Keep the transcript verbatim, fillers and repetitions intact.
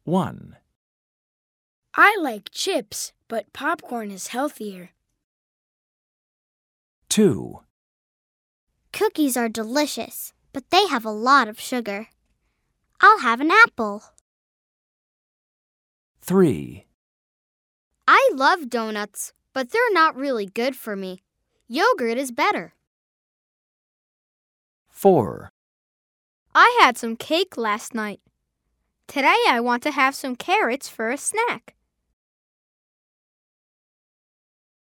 one. I like chips, but popcorn is healthier. two. Cookies are delicious, but they have a lot of sugar. I'll have an apple. three. I love donuts, but they're not really good for me. Yogurt is better. four. I had some cake last night. Today I want to have some carrots for a snack.